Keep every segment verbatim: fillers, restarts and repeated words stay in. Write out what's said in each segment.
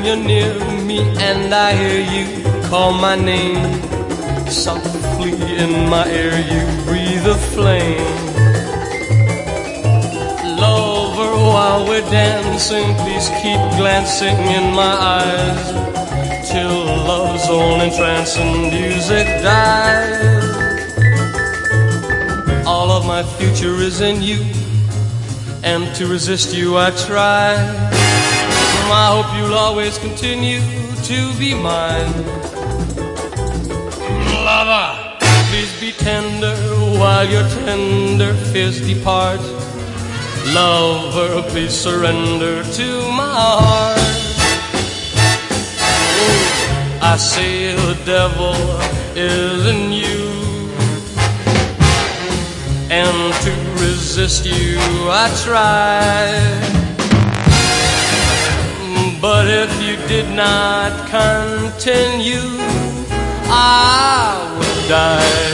you're near me and I hear you call my name. Softly in my ear you breathe a flame. Lover, while we're dancing, please keep glancing in my eyes till love's all entrancing music dies. All of my future is in you, and to resist you I try. I hope you'll always continue to be mine. Lover, please be tender while your tender fears depart. Lover, please surrender to my heart. Oh, I say the devil is in you, and to resist you I try. But if you did not continue, I would die.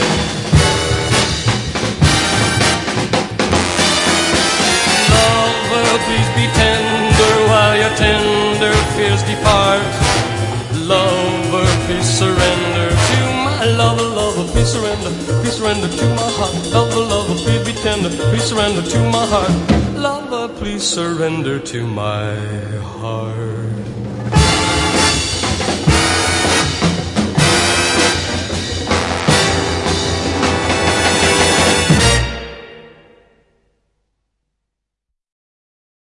Lover, please be tender while your tender fears depart. Lover, please surrender to my lover. Lover, please surrender, please surrender to my heart. Lover, lover, please be tender, please surrender to my heart. Lover, please surrender to my heart.